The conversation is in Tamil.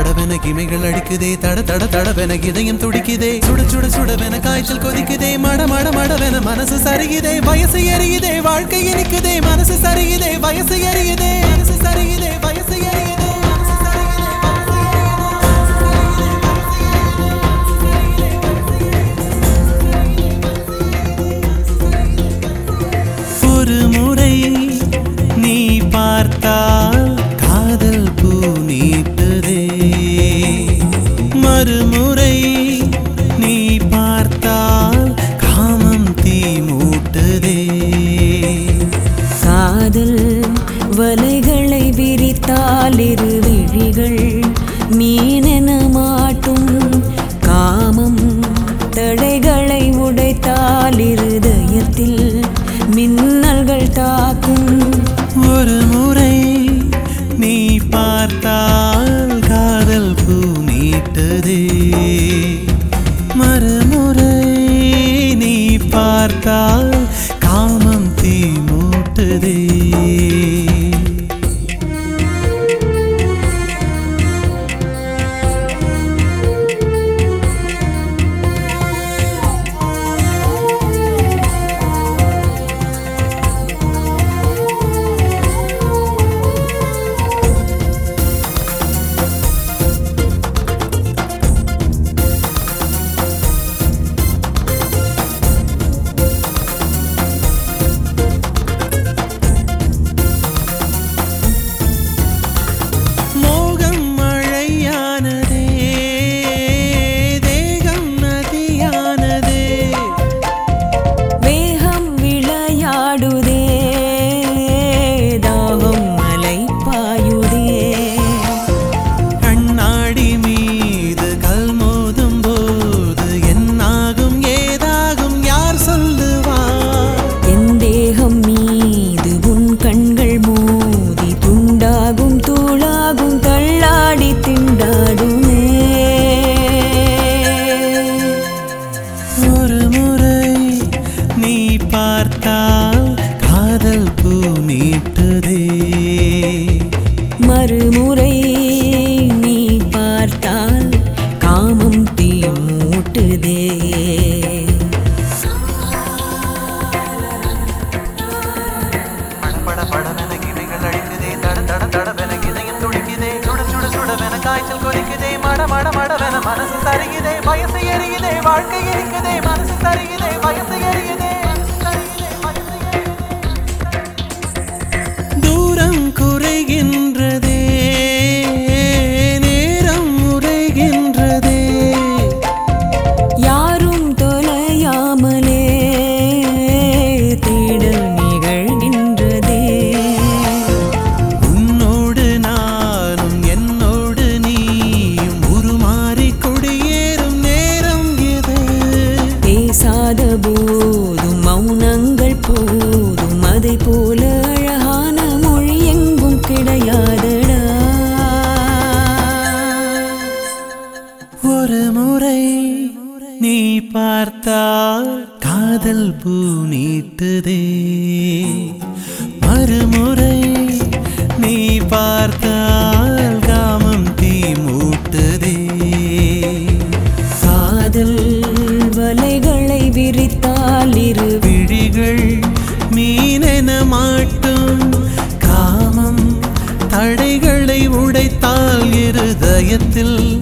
படவென கிமைகள் அடிக்குதே தட தட தடவென இதயம் துடிக்குதே சுட சுட சுடவென காய்ச்சல் கொதிக்குதே மட மட மடவென மனசு சரியுதே வயசு எரியுதே வாழ்க்கை இனிக்குதே மனசு சரியுதே வயசு எரியுதே மனசு சரியுதே வயசு எரியுதே ஒரு முறை நீ பார்த்தால் காதல் பூ நீட்டுதே மறுமுறை நீ பார்த்தால் காமம் தீ மூட்டுதே காதல் வலைகளை விரித்தால் இரு விழிகள் மீனென மாட்டும் காமம் தடைகளை உடைத்தால் இருதயத்தில் மின்னல்கள் தாக்கும் ஒரு முறை நீ பார்த்தால் காதல் பூ நீட்டுதே மறுமுறை நீ பார்த்தால் காமம் தீ மூட்டுதே பார்த்தால் காதல் பூ நீட்டுதே மறுமுறை நீ பார்த்தால் காமம் தீ மூட்டுதே பட படவென கிமைகள் அடிக்குதே தட தட தடவென இதயம் துடிக்குதே சுட சுட சுடவென காய்ச்சல் கொதிக்குதே மட மட மடவென மனசு சரியுதே வயசு எரியுதே வாழ்க்கை இருக்குதே மனசு சரியுதே வயசு எரியுதே குறைகின்றதே நேரம் உரைகின்றதே யாரும் தொலையாமலே தேடல் நிகழ்கின்றதே உன்னோடு நானும் என்னோடு நீயும் உருமாறி குடியேறும் நேரம் இது பேசாத போதும் மௌனங்கள் போதும் அதை போல அழகான கிடையாதடா ஒரு முறை நீ பார்த்தால் காதல் பூ நீட்டுதே மறுமுறை நீ பார்த்தால் காமம் தீ மூட்டுதே காதல் வலைகளை விரித்தால் இரு விழிகள் மீனென மாட்டும் காமம் தடைகளை உடைத்தால் இருதயத்தில்